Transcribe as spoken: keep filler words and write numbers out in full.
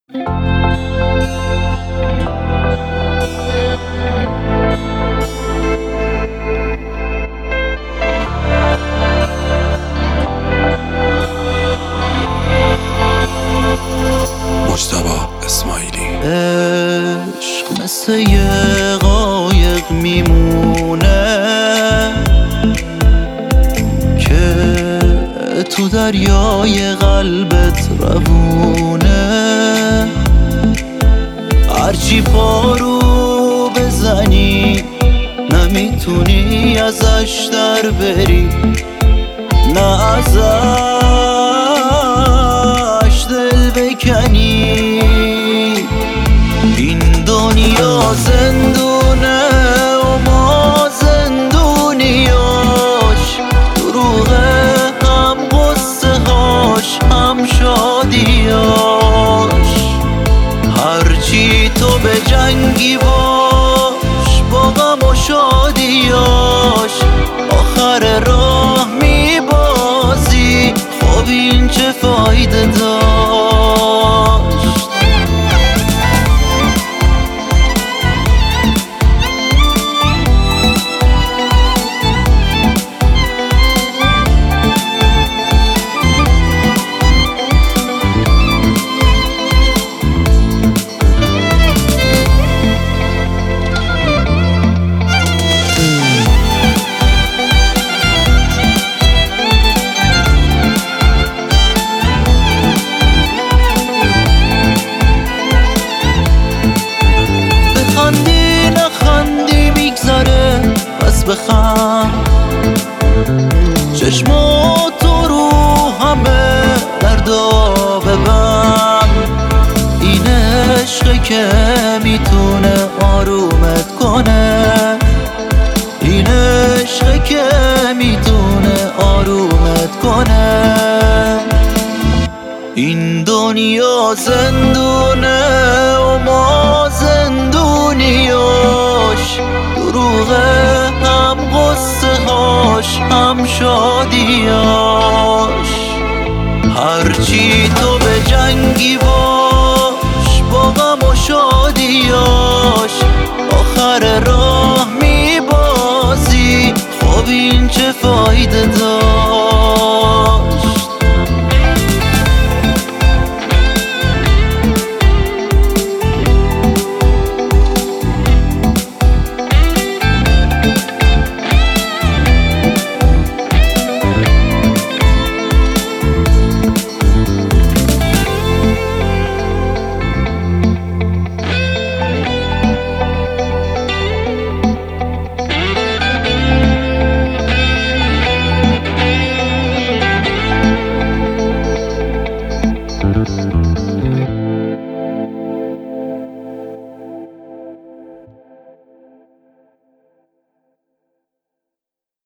مجتبی اسماعیلی. عشق مثل یه قایق میمونه که تو دریای قلبت روونه، هرچی پارو بزنی نمیتونی ازش در بری، نه ازش دل بکنی. این دنیا زندونه و ما زندونیاش، دروغه هم قصه هاش هم شادیاش. هرچی تو به جنگی باش با غم و شادیاش، آخر راه میبازی. خب این چه فایده داشت؟ بخندی نخندی میگذره، پس بخند. چشماتو رو همه دردا ببند. این عشقه که میتونه آرومت کنه، این عشقه که میتونه آرومت کنه. این دنیا زندونه و ما زندونیاش، دروغه هم قصه هاش هم شادیاش. هرچی تو به جنگی باش با غم و شادیاش،